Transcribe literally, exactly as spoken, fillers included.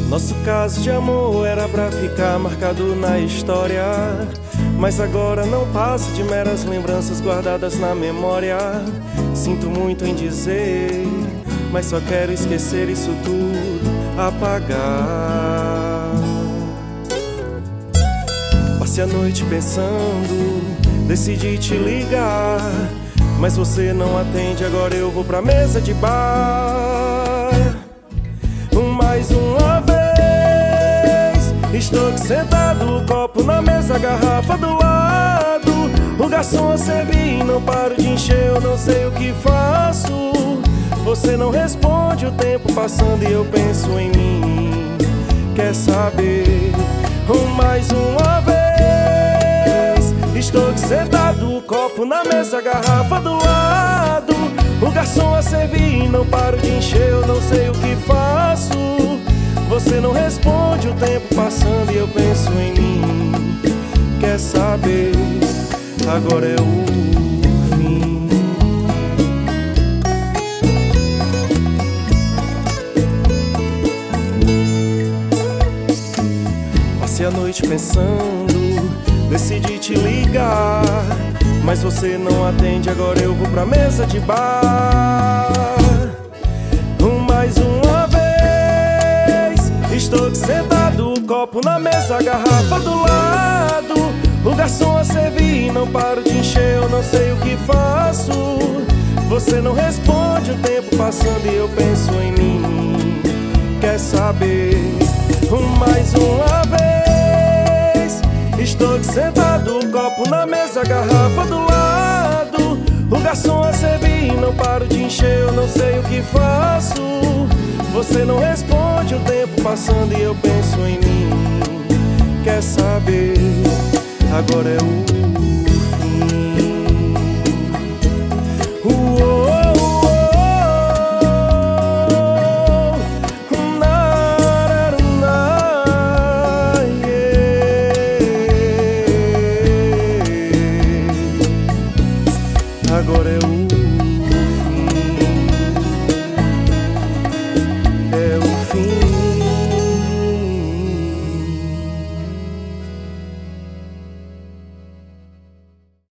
Nosso caso de amor era pra ficar marcado na história, mas agora não passa de meras lembranças guardadas na memória. Sinto muito em dizer, mas só quero esquecer isso tudo, apagar. Passei a noite pensando, decidi te ligar, mas você não atende, agora eu vou pra mesa de bar. Mais uma vez, estou aqui sentado, copo na mesa, garrafa do lado. O garçom a servir, não paro de encher, eu não sei o que faço. Você não responde, o tempo passando e eu penso em mim. Quer saber? Mais uma vez, estou aqui sentado, copo na mesa, garrafa do lado. O garçom a servir, não paro de encher, eu não sei o que faço. Você não responde, o tempo passando e eu penso em mim. Quer saber? Agora é o fim. Passei a noite pensando, decidi te ligar, mas você não atende, agora eu vou pra mesa de bar. Mais uma vez, estou aqui sentado, copo na mesa, garrafa do lado. O garçom a servir, não paro de encher, eu não sei o que faço. Você não responde, o tempo passando e eu penso em mim. Quer saber? Mais uma vez, estou aqui sentado, copo na mesa, garrafa do lado. O garçom a servir, não paro de encher, eu não sei o que faço. Você não responde, o tempo passando e eu penso em mim. Quer saber? Agora é o